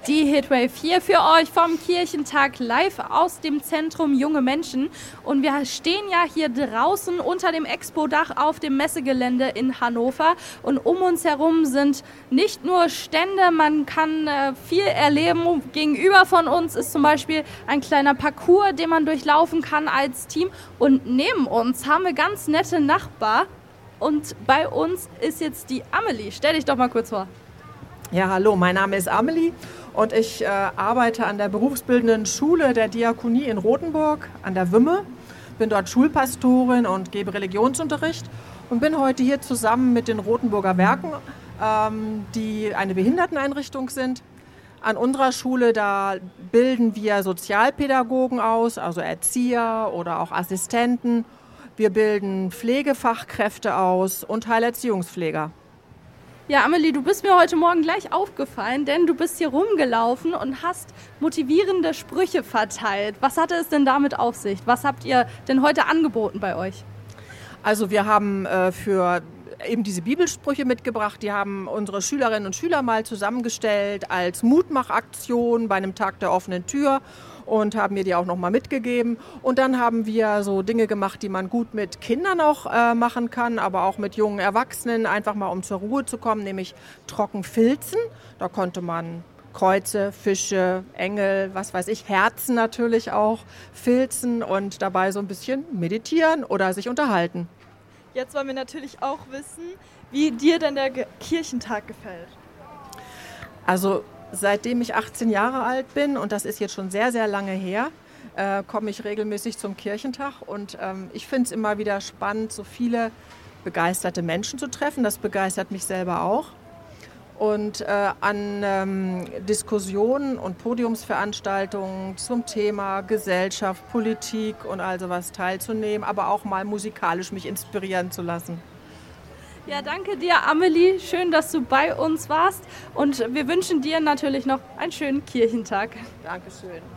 Die Hitwave hier für euch vom Kirchentag live aus dem Zentrum Junge Menschen. Und wir stehen ja hier draußen unter dem Expo-Dach auf dem Messegelände in Hannover. Und um uns herum sind nicht nur Stände, man kann viel erleben. Gegenüber von uns ist zum Beispiel ein kleiner Parcours, den man durchlaufen kann als Team. Und neben uns haben wir ganz nette Nachbarn. Und bei uns ist jetzt die Amelie. Stell dich doch mal kurz vor. Ja, hallo, mein Name ist Amelie und ich arbeite an der berufsbildenden Schule der Diakonie in Rothenburg an der Wümme. Bin dort Schulpastorin und gebe Religionsunterricht und bin heute hier zusammen mit den Rothenburger Werken, die eine Behinderteneinrichtung sind. An unserer Schule, da bilden wir Sozialpädagogen aus, also Erzieher oder auch Assistenten. Wir bilden Pflegefachkräfte aus und Heilerziehungspfleger. Ja, Amelie, du bist mir heute Morgen gleich aufgefallen, denn du bist hier rumgelaufen und hast motivierende Sprüche verteilt. Was hatte es denn damit auf sich? Was habt ihr denn heute angeboten bei euch? Also wir haben für eben diese Bibelsprüche mitgebracht, die haben unsere Schülerinnen und Schüler mal zusammengestellt als Mutmachaktion bei einem Tag der offenen Tür und haben mir die auch nochmal mitgegeben. Und dann haben wir so Dinge gemacht, die man gut mit Kindern auch machen kann, aber auch mit jungen Erwachsenen, einfach mal um zur Ruhe zu kommen, nämlich trocken filzen. Da konnte man Kreuze, Fische, Engel, was weiß ich, Herzen natürlich auch filzen und dabei so ein bisschen meditieren oder sich unterhalten. Jetzt wollen wir natürlich auch wissen, wie dir denn der Kirchentag gefällt. Also seitdem ich 18 Jahre alt bin, und das ist jetzt schon sehr, sehr lange her, komme ich regelmäßig zum Kirchentag. Und ich finde es immer wieder spannend, so viele begeisterte Menschen zu treffen. Das begeistert mich selber auch. Und an Diskussionen und Podiumsveranstaltungen zum Thema Gesellschaft, Politik und all sowas teilzunehmen, aber auch mal musikalisch mich inspirieren zu lassen. Ja, danke dir, Amelie. Schön, dass du bei uns warst. Und wir wünschen dir natürlich noch einen schönen Kirchentag. Dankeschön.